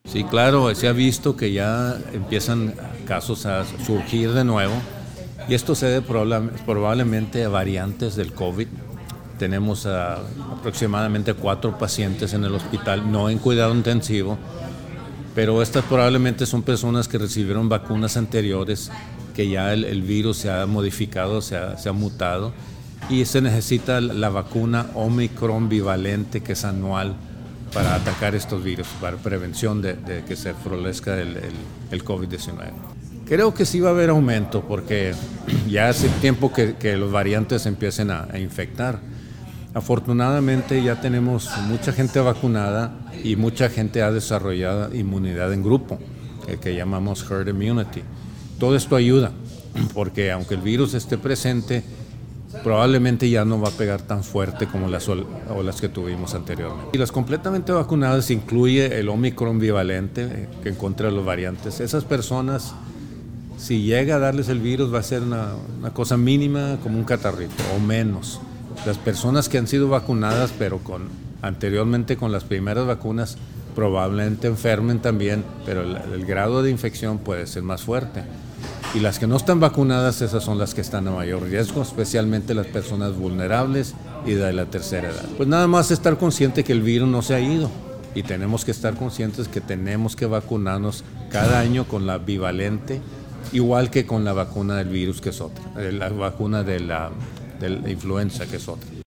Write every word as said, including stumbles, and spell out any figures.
Sí, claro, se ha visto que ya empiezan casos a surgir de nuevo y esto se debe proba- probablemente a variantes del COVID. Tenemos a aproximadamente cuatro pacientes en el hospital, no en cuidado intensivo, pero estas probablemente son personas que recibieron vacunas anteriores, que ya el, el virus se ha modificado, se ha, se ha mutado y se necesita la vacuna Omicron bivalente, que es anual, para atacar estos virus, para prevención de, de que se florezca el, el, el COVID diecinueve. Creo que sí va a haber aumento porque ya hace tiempo que, que los variantes empiecen a, a infectar. Afortunadamente ya tenemos mucha gente vacunada y mucha gente ha desarrollado inmunidad en grupo, el que llamamos herd immunity. Todo esto ayuda porque aunque el virus esté presente, probablemente ya no va a pegar tan fuerte como las olas que tuvimos anteriormente. Y las completamente vacunadas incluye el Omicron bivalente, que encuentra los variantes. Esas personas, si llega a darles el virus, va a ser una, una cosa mínima, como un catarrito o menos. Las personas que han sido vacunadas, pero con anteriormente con las primeras vacunas, probablemente enfermen también, pero el, el grado de infección puede ser más fuerte. Y las que no están vacunadas, esas son las que están a mayor riesgo, especialmente las personas vulnerables y de la tercera edad. Pues nada más estar consciente que el virus no se ha ido y tenemos que estar conscientes que tenemos que vacunarnos cada año con la bivalente, igual que con la vacuna del virus, que es otra, la vacuna de la, de la influenza, que es otra.